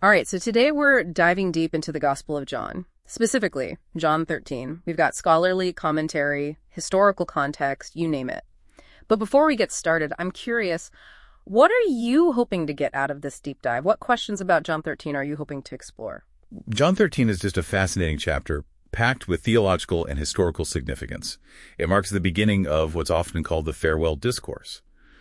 All right, so today we're diving deep into the Gospel of John, specifically John 13. We've got scholarly commentary, historical context, you name it. But before we get started, I'm curious, what are you hoping to get out of this deep dive? What questions about John 13 are you hoping to explore? John 13 is just a fascinating chapter, packed with theological and historical significance. It marks the beginning of what's often called the farewell discourse,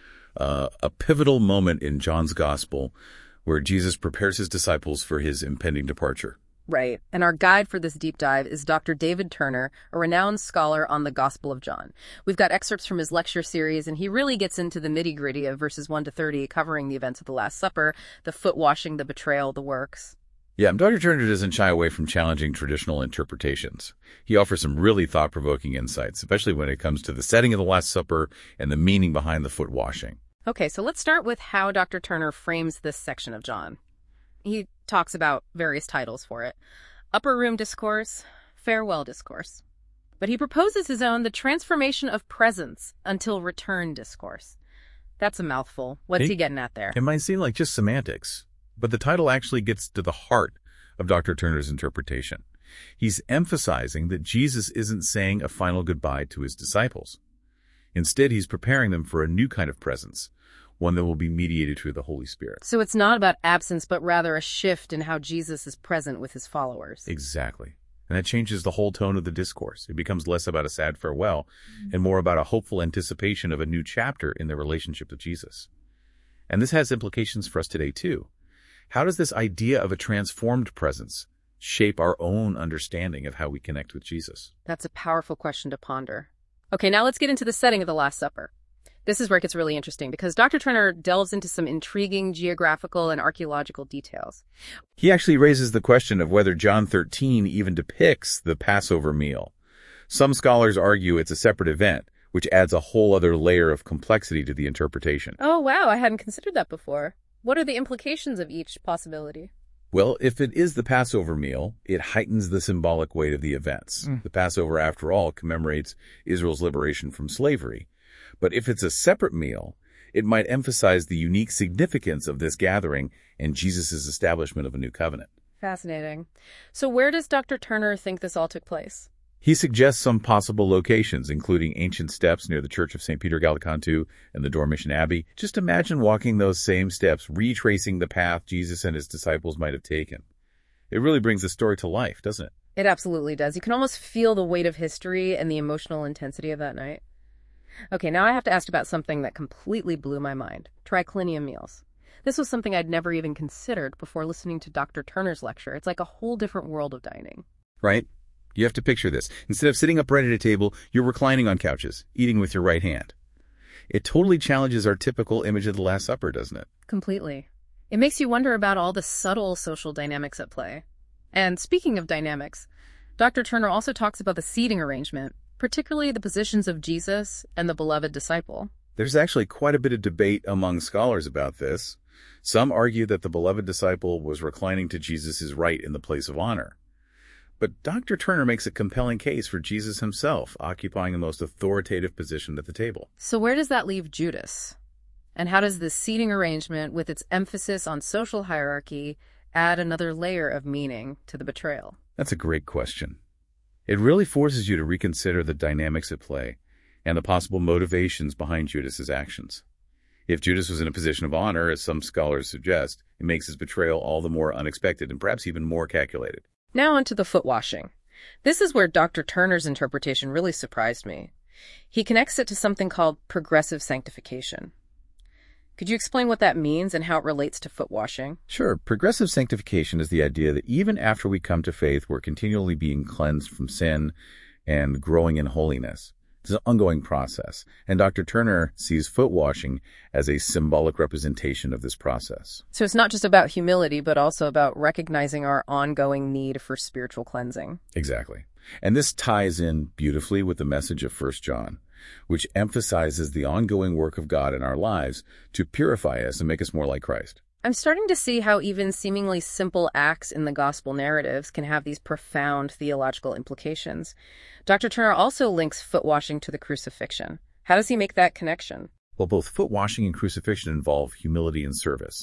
a pivotal moment in John's gospel where Jesus prepares his disciples for his impending departure. Right. And our guide for this deep dive is Dr. David Turner, a renowned scholar on the Gospel of John. We've got excerpts from his lecture series, and he really gets into the nitty-gritty of verses 1 to 30, covering the events of the Last Supper, the foot washing, the betrayal, the works. Yeah, Dr. Turner doesn't shy away from challenging traditional interpretations. He offers some really thought-provoking insights, especially when it comes to the setting of the Last Supper and the meaning behind the foot washing. Okay, so let's start with how Dr. Turner frames this section of John. He talks about various titles for it. Upper Room Discourse, Farewell Discourse. But he proposes his own, The Transformation of Presence Until Return Discourse. That's a mouthful. What's he getting at there? It might seem like just semantics, but the title actually gets to the heart of Dr. Turner's interpretation. He's emphasizing that Jesus isn't saying a final goodbye to his disciples. Instead, he's preparing them for a new kind of presence, one that will be mediated through the Holy Spirit. So it's not about absence, but rather a shift in how Jesus is present with his followers. Exactly. And that changes the whole tone of the discourse. It becomes less about a sad farewell and more about a hopeful anticipation of a new chapter in their relationship with Jesus. And this has implications for us today, too. How does this idea of a transformed presence shape our own understanding of how we connect with Jesus? That's a powerful question to ponder. Okay, now let's get into the setting of the Last Supper. This is where it gets really interesting because Dr. Turner delves into some intriguing geographical and archaeological details. He actually raises the question of whether John 13 even depicts the Passover meal. Some scholars argue it's a separate event, which adds a whole other layer of complexity to the interpretation. Oh, wow, I hadn't considered that before. What are the implications of each possibility? Well, if it is the Passover meal, it heightens the symbolic weight of the events. The Passover, after all, commemorates Israel's liberation from slavery. But if it's a separate meal, it might emphasize the unique significance of this gathering and Jesus' establishment of a new covenant. Fascinating. So where does Dr. Turner think this all took place? He suggests some possible locations, including ancient steps near the Church of St. Peter Gallicantu and the Dormition Abbey. Just imagine walking those same steps, retracing the path Jesus and his disciples might have taken. It really brings the story to life, doesn't it? It absolutely does. You can almost feel the weight of history and the emotional intensity of that night. Okay, now I have to ask about something that completely blew my mind. Triclinium meals. This was something I'd never even considered before listening to Dr. Turner's lecture. It's like a whole different world of dining. Right? You have to picture this. Instead of sitting upright at a table, you're reclining on couches, eating with your right hand. It totally challenges our typical image of the Last Supper, doesn't it? Completely. It makes you wonder about all the subtle social dynamics at play. And speaking of dynamics, Dr. Turner also talks about the seating arrangement, particularly the positions of Jesus and the beloved disciple. There's actually quite a bit of debate among scholars about this. Some argue that the beloved disciple was reclining to Jesus' right in the place of honor. But Dr. Turner makes a compelling case for Jesus himself occupying the most authoritative position at the table. So where does that leave Judas? And how does this seating arrangement, with its emphasis on social hierarchy, add another layer of meaning to the betrayal? That's a great question. It really forces you to reconsider the dynamics at play and the possible motivations behind Judas's actions. If Judas was in a position of honor, as some scholars suggest, it makes his betrayal all the more unexpected and perhaps even more calculated. Now onto the foot washing. This is where Dr. Turner's interpretation really surprised me. He connects it to something called progressive sanctification. Could you explain what that means and how it relates to foot washing? Sure. Progressive sanctification is the idea that even after we come to faith, we're continually being cleansed from sin and growing in holiness. It's an ongoing process, and Dr. Turner sees foot washing as a symbolic representation of this process. So it's not just about humility, but also about recognizing our ongoing need for spiritual cleansing. Exactly. And this ties in beautifully with the message of 1 John, which emphasizes the ongoing work of God in our lives to purify us and make us more like Christ. I'm starting to see how even seemingly simple acts in the gospel narratives can have these profound theological implications. Dr. Turner also links foot washing to the crucifixion. How does he make that connection? Well, both foot washing and crucifixion involve humility and service.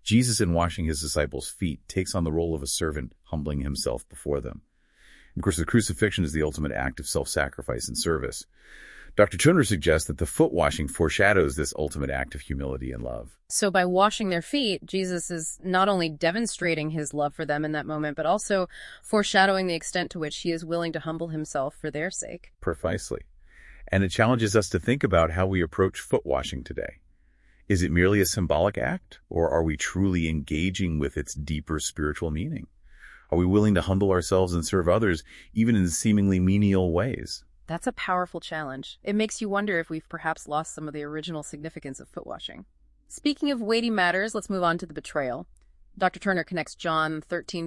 Jesus, in washing his disciples' feet, takes on the role of a servant, humbling himself before them. Of course, the crucifixion is the ultimate act of self-sacrifice and service. Dr. Turner suggests that the foot washing foreshadows this ultimate act of humility and love. So by washing their feet, Jesus is not only demonstrating his love for them in that moment, but also foreshadowing the extent to which he is willing to humble himself for their sake. Precisely. And it challenges us to think about how we approach foot washing today. Is it merely a symbolic act, or are we truly engaging with its deeper spiritual meaning? Are we willing to humble ourselves and serve others, even in seemingly menial ways? That's a powerful challenge. It makes you wonder if we've perhaps lost some of the original significance of foot washing. Speaking of weighty matters, let's move on to the betrayal. Dr. Turner connects John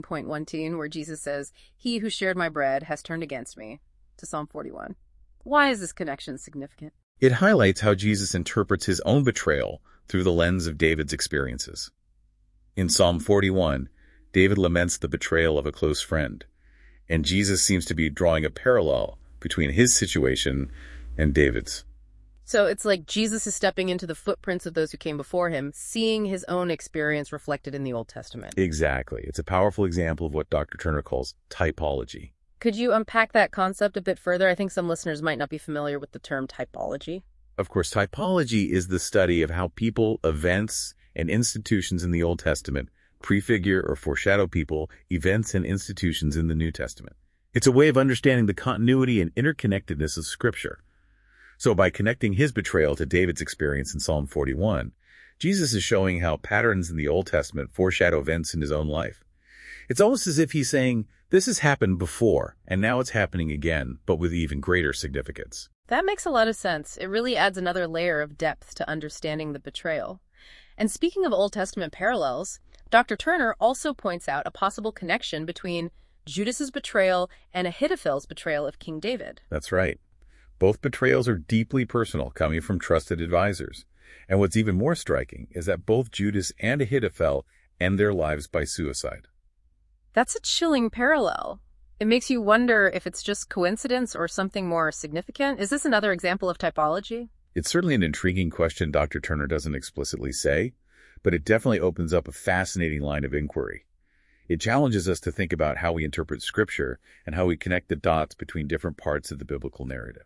13.1, where Jesus says, "He who shared my bread has turned against me," to Psalm 41. Why is this connection significant? It highlights how Jesus interprets his own betrayal through the lens of David's experiences. In Psalm 41, David laments the betrayal of a close friend, and Jesus seems to be drawing a parallel between his situation and David's. So it's like Jesus is stepping into the footprints of those who came before him, seeing his own experience reflected in the Old Testament. Exactly. It's a powerful example of what Dr. Turner calls typology. Could you unpack that concept a bit further? I think some listeners might not be familiar with the term typology. Of course, typology is the study of how people, events, and institutions in the Old Testament prefigure or foreshadow people, events, and institutions in the New Testament. It's a way of understanding the continuity and interconnectedness of Scripture. So by connecting his betrayal to David's experience in Psalm 41, Jesus is showing how patterns in the Old Testament foreshadow events in his own life. It's almost as if he's saying, this has happened before, and now it's happening again, but with even greater significance. That makes a lot of sense. It really adds another layer of depth to understanding the betrayal. And speaking of Old Testament parallels, Dr. Turner also points out a possible connection between Judas's betrayal and Ahithophel's betrayal of King David. That's right. Both betrayals are deeply personal, coming from trusted advisors. And what's even more striking is that both Judas and Ahithophel end their lives by suicide. That's a chilling parallel. It makes you wonder if it's just coincidence or something more significant. Is this another example of typology? It's certainly an intriguing question Dr. Turner doesn't explicitly say, but it definitely opens up a fascinating line of inquiry. It challenges us to think about how we interpret Scripture and how we connect the dots between different parts of the biblical narrative.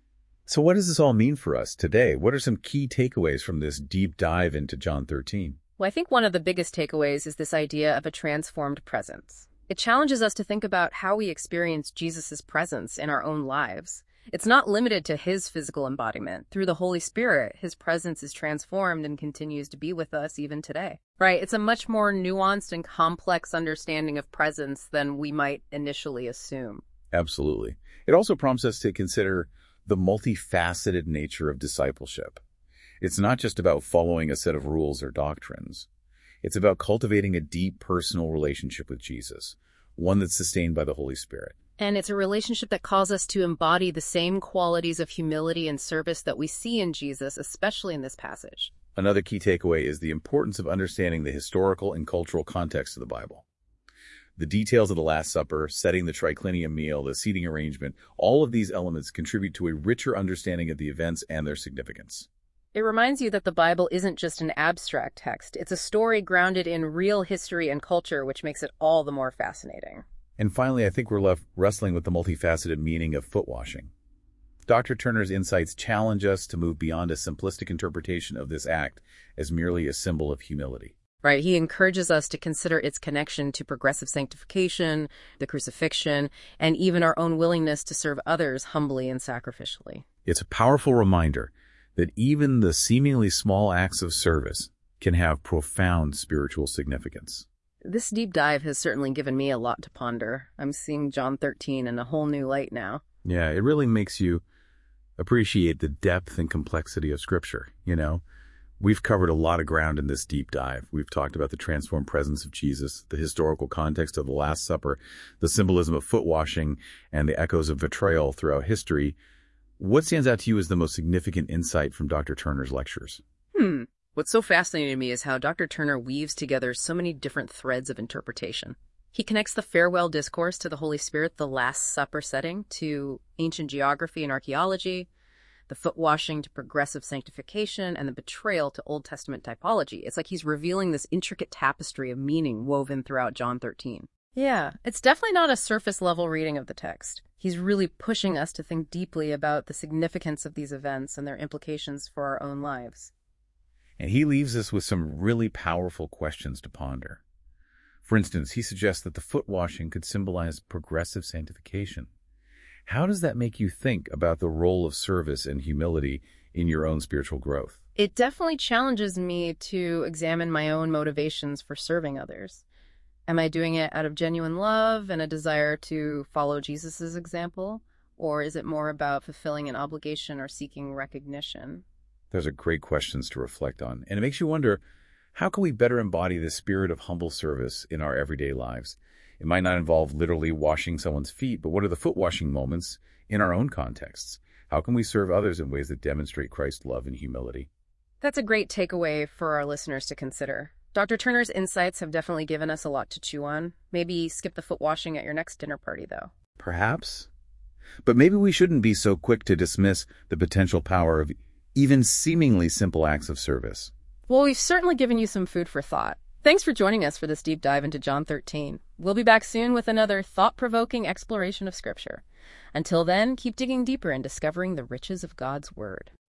So what does this all mean for us today? What are some key takeaways from this deep dive into John 13? Well, I think one of the biggest takeaways is this idea of a transformed presence. It challenges us to think about how we experience Jesus' presence in our own lives. It's not limited to his physical embodiment. Through the Holy Spirit, his presence is transformed and continues to be with us even today. Right? It's a much more nuanced and complex understanding of presence than we might initially assume. Absolutely. It also prompts us to consider the multifaceted nature of discipleship. It's not just about following a set of rules or doctrines. It's about cultivating a deep personal relationship with Jesus, one that's sustained by the Holy Spirit. And it's a relationship that calls us to embody the same qualities of humility and service that we see in Jesus, especially in this passage. Another key takeaway is the importance of understanding the historical and cultural context of the Bible. The details of the Last Supper, setting the triclinium meal, the seating arrangement, all of these elements contribute to a richer understanding of the events and their significance. It reminds you that the Bible isn't just an abstract text. It's a story grounded in real history and culture, which makes it all the more fascinating. And finally, I think we're left wrestling with the multifaceted meaning of foot washing. Dr. Turner's insights challenge us to move beyond a simplistic interpretation of this act as merely a symbol of humility. Right. He encourages us to consider its connection to progressive sanctification, the crucifixion, and even our own willingness to serve others humbly and sacrificially. It's a powerful reminder that even the seemingly small acts of service can have profound spiritual significance. This deep dive has certainly given me a lot to ponder. I'm seeing John 13 in a whole new light now. Yeah, it really makes you appreciate the depth and complexity of Scripture. We've covered a lot of ground in this deep dive. We've talked about the transformed presence of Jesus, the historical context of the Last Supper, the symbolism of foot washing, and the echoes of betrayal throughout history. What stands out to you as the most significant insight from Dr. Turner's lectures? What's so fascinating to me is how Dr. Turner weaves together so many different threads of interpretation. He connects the farewell discourse to the Holy Spirit, the Last Supper setting, to ancient geography and archaeology, the foot washing to progressive sanctification, and the betrayal to Old Testament typology. It's like he's revealing this intricate tapestry of meaning woven throughout John 13. Yeah, it's definitely not a surface-level reading of the text. He's really pushing us to think deeply about the significance of these events and their implications for our own lives. And he leaves us with some really powerful questions to ponder. For instance, he suggests that the foot washing could symbolize progressive sanctification. How does that make you think about the role of service and humility in your own spiritual growth? It definitely challenges me to examine my own motivations for serving others. Am I doing it out of genuine love and a desire to follow Jesus' example? Or is it more about fulfilling an obligation or seeking recognition? Those are great questions to reflect on. And it makes you wonder, how can we better embody the spirit of humble service in our everyday lives? It might not involve literally washing someone's feet, but what are the foot washing moments in our own contexts? How can we serve others in ways that demonstrate Christ's love and humility? That's a great takeaway for our listeners to consider. Dr. Turner's insights have definitely given us a lot to chew on. Maybe skip the foot washing at your next dinner party, though. Perhaps. But maybe we shouldn't be so quick to dismiss the potential power of even seemingly simple acts of service. Well, we've certainly given you some food for thought. Thanks for joining us for this deep dive into John 13. We'll be back soon with another thought-provoking exploration of Scripture. Until then, keep digging deeper and discovering the riches of God's Word.